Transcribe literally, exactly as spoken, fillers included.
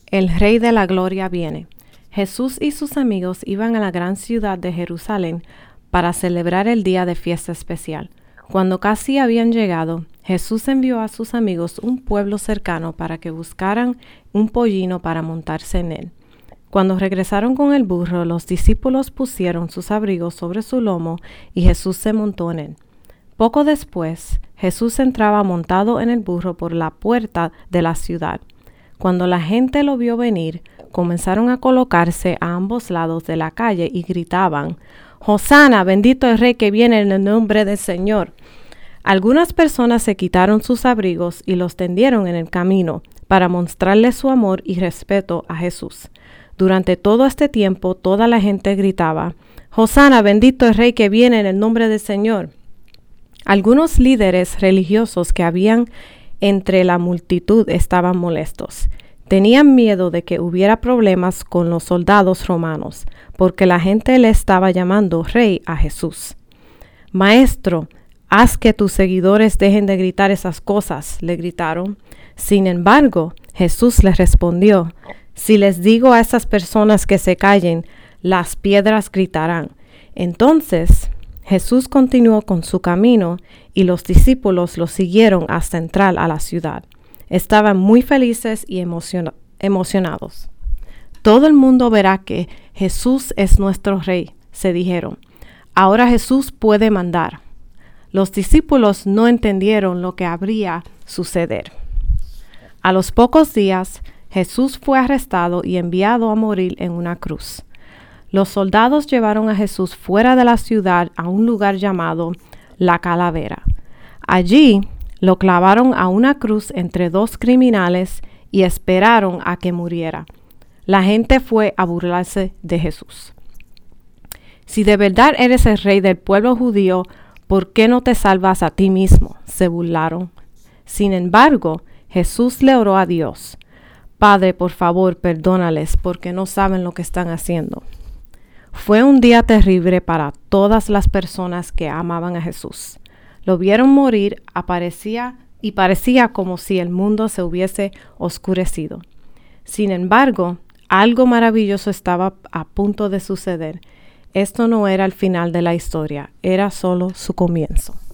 El Rey de la Gloria viene. Jesús y sus amigos iban a la gran ciudad de Jerusalén para celebrar el día de fiesta especial. Cuando casi habían llegado, Jesús envió a sus amigos un pueblo cercano para que buscaran un pollino para montarse en él. Cuando regresaron con el burro, los discípulos pusieron sus abrigos sobre su lomo y Jesús se montó en él. Poco después, Jesús entraba montado en el burro por la puerta de la ciudad. Cuando la gente lo vio venir, comenzaron a colocarse a ambos lados de la calle y gritaban: «Hosana, bendito el Rey que viene en el nombre del Señor». Algunas personas se quitaron sus abrigos y los tendieron en el camino para mostrarle su amor y respeto a Jesús. Durante todo este tiempo, toda la gente gritaba: «Hosana, bendito el Rey que viene en el nombre del Señor». Algunos líderes religiosos que habían entre la multitud estaban molestos. Tenían miedo de que hubiera problemas con los soldados romanos, porque la gente le estaba llamando Rey a Jesús. «Maestro, haz que tus seguidores dejen de gritar esas cosas», le gritaron. Sin embargo, Jesús les respondió: «Si les digo a esas personas que se callen, las piedras gritarán». Entonces Jesús continuó con su camino y los discípulos lo siguieron hasta entrar a la ciudad. Estaban muy felices y emociona- emocionados. «Todo el mundo verá que Jesús es nuestro Rey», se dijeron. «Ahora Jesús puede mandar». Los discípulos no entendieron lo que habría suceder. A los pocos días, Jesús fue arrestado y enviado a morir en una cruz. Los soldados llevaron a Jesús fuera de la ciudad a un lugar llamado La Calavera. Allí lo clavaron a una cruz entre dos criminales y esperaron a que muriera. La gente fue a burlarse de Jesús. «Si de verdad eres el rey del pueblo judío, ¿por qué no te salvas a ti mismo?», se burlaron. Sin embargo, Jesús le oró a Dios: «Padre, por favor, perdónales, porque no saben lo que están haciendo». Fue un día terrible para todas las personas que amaban a Jesús. Lo vieron morir aparecía, y parecía como si el mundo se hubiese oscurecido. Sin embargo, algo maravilloso estaba a punto de suceder. Esto no era el final de la historia, era solo su comienzo.